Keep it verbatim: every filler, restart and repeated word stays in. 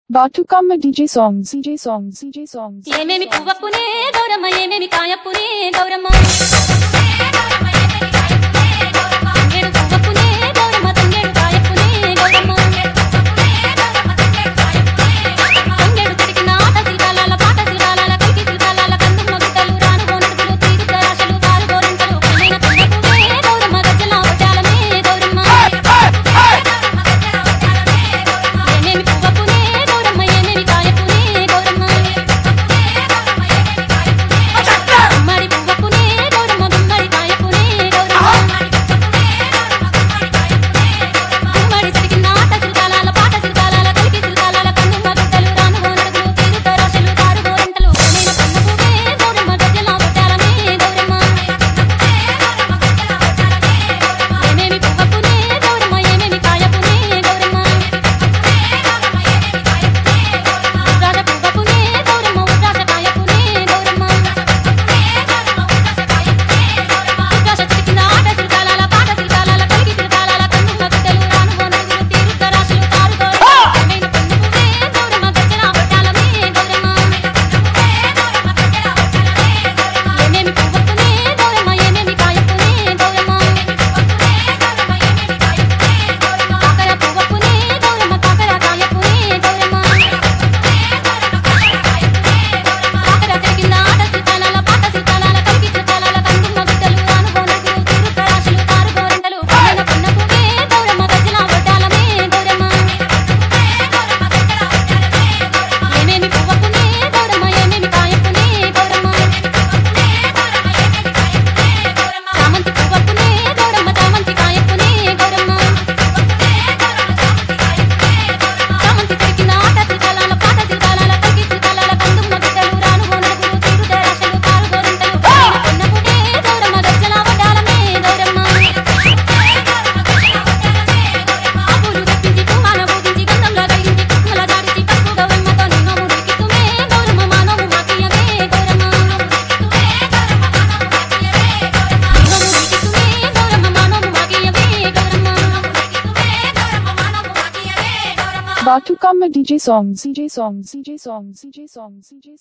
బాటుకమ్మ DJ songs DJ songs DJ songs ఏమేమి పువ్వప్పునే గౌరమ్మ ఏమేమి కాయప్పునే గౌరమ్మ తంగేడు పువ్వప్పునే గౌరమ్మ తంగేడు కాయప్పునే గౌరమ్మ తంగేడు తిరిగిన ఆట శిల్పాల పాట శిల్పాల కైకి శిల్పాల కందుమ్మ గుట్టలు రాను గోనడుగులు తీర్థ రాశలు కారు గోరంటలు కైన పువ్వప్పునే గౌరమ్మ గజ్జల వడ్డాలమే గౌరమ్మ ఏమేమి పువ్వప్పునే గౌరమ్మ ఏమేమి కాయప్పునే గౌరమ్మ గుమ్మడి పువ్వప్పునే గౌరమ్మ గుమ్మడి కాయప్పునే గౌరమ్మ గుమ్మడి తిరిగిన ఆట శిల్పాల పాట శిల్పాల కలికి శిల్పాల కందుమ్మ గుట్టలు రాను గోనడుగులు తీర్థ రాశలు కారు గోరంటలు కైన పువ్వప్పునే గౌరమ్మ గజ్జల వడ్డాలమే గౌరమ్మ ఏమేమి పువ్వప్పునే గౌరమ్మ ఏమేమి కాయప్పునే గౌరమ్మ ఉద్రాజ పువ్వప్పునే గౌరమ్మ ఉద్రాజ కాయప్పునే గౌరమ్మ ఉద్రాజ తిరిగిన ఆట శిల్పాల పాట శిల్పాల కలికి శిల్పాల కందుమ్మ గుట్టలు రాను గోనడుగులు తీర్థ రాశలు కారు గోరంటలు కైన పువ్వప్పునే గౌరమ్మ గజ్జల వడ్డాలమే గౌరమ్మ ఏమేమి పువ్వప్పునే గౌరమ్మ ఏమేమి కాయప్పునే గౌరమ్మ కాకర పువ్వప్పునే గౌరమ్మ కాకర కాయప్పునే గౌరమ్మ కాకర తిరిగిన ఆట శిల్పాల పాట శిల్పాల కలికి శిల్పాల కందుమ్మ గుట్టలు రాను గోనడుగులు తీర్థ రాశలు కారు గోరంటలు కైన పువ్వప్పునే గౌరమ్మ గజ్జల వడ్డాలమే గౌరమ్మ ఏమేమి పువ్వప్పునే గౌరమ్మ ఏమేమి కాయప్పునే గౌరమ్మ చామంతి పువ్వప్పునే గౌరమ్మ చామంతి కాయప్పునే గౌరమ్మ చామంతి తిరిగిన ఆట శిల్పాల పాట శిల్పాల కలికి శిల్పాల కందుమ్మ గుట్టలు రాను గోనడుగులు తీర్థ రాశలు కారు గోరంటలు కైన పువ్వప్పునే గౌరమ్మ గజ్జల వడ్డాలమే గౌరమ్మ ఆకులు దప్పించి కుంభాన ఊగించి గంధంలో కరిగించి కుక్కుల జాడించి పసుపు గౌరమ్మతో నిమ్మము దిక్కితుమే గౌరమ్మ మానవు మాకియమే గౌరమ్మ నిమ్మము దిక్కితుమే గౌరమ్మ మానవు మాకియమే Gouramma Bathukamma DJ songs DJ songs DJ songs DJ songs DJ